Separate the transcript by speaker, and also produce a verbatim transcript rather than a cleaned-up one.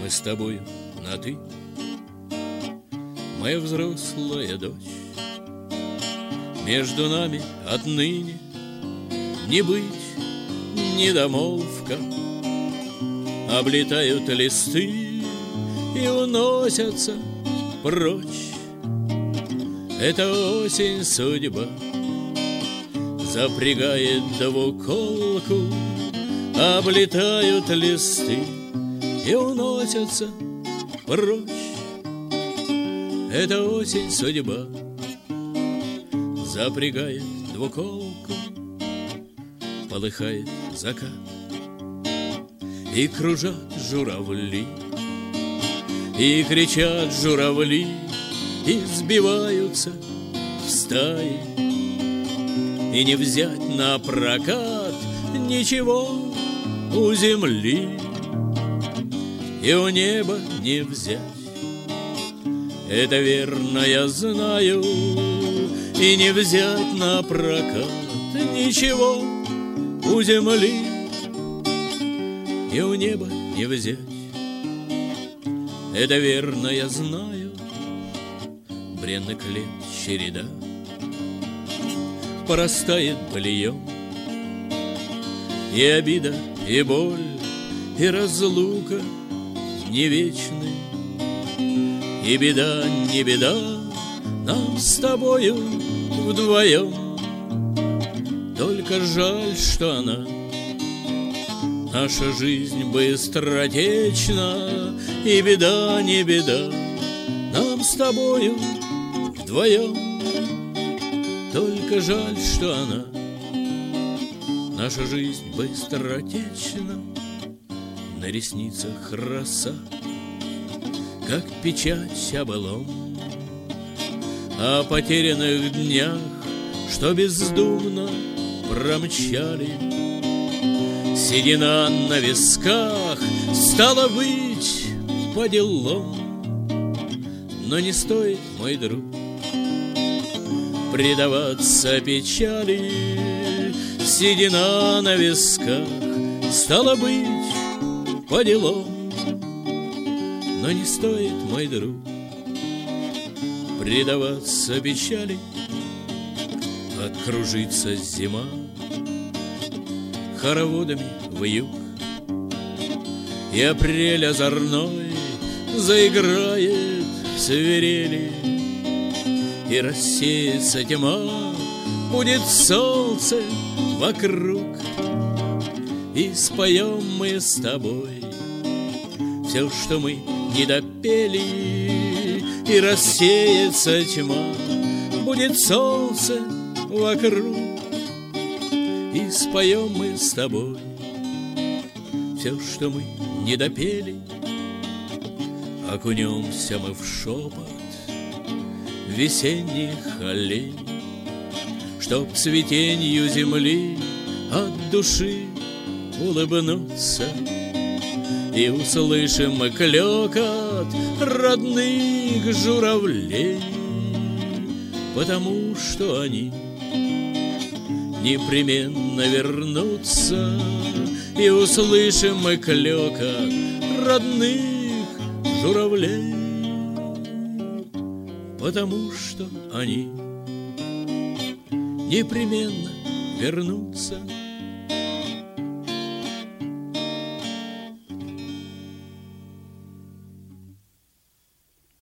Speaker 1: Мы с тобою на «ты», моя взрослая дочь. Между нами отныне не быть недомолвка. Облетают листы и уносятся прочь. Это осень судьба запрягает двуколку. Облетают листы и уносятся прочь. Это осень судьба запрягает двуколку. Полыхает закат и кружат журавли, и кричат журавли, и сбиваются в стаи. И не взять на прокат ничего у земли, и у неба не взять. Это верно, я знаю. И не взять на прокат ничего у земли, и у неба не взять. Это верно, я знаю. Бренных лет череда порастает быльем, и обида, и боль, и разлука не вечны. И беда, не беда нам с тобою вдвоем. Только жаль, что она, наша жизнь, быстротечна. И беда, не беда нам с тобою вдвоем. Только жаль, что она, наша жизнь, быстротечна. На ресницах роса, как печать о былом, о потерянных днях, что бездумно промчали. Седина на висках, стало быть, по делам. Но не стоит, мой друг, предаваться печали. Седина на висках, стало быть, по делам. Но не стоит, мой друг, предаваться печали. Откружится зима хороводами в юг, и апрель озорной заиграет в свирели, и рассеется тьма, будет солнце вокруг, и споем мы с тобой все, что мы не допели, и рассеется тьма, будет солнце вокруг, и споем мы с тобой все, что мы не допели. Окунемся мы в шепот весенних аллей, чтоб цветенью земли от души улыбнуться. И услышим мы клёкот родных журавлей, потому что они непременно вернутся. И услышим мы клёкот родных журавлей, потому что они непременно вернутся.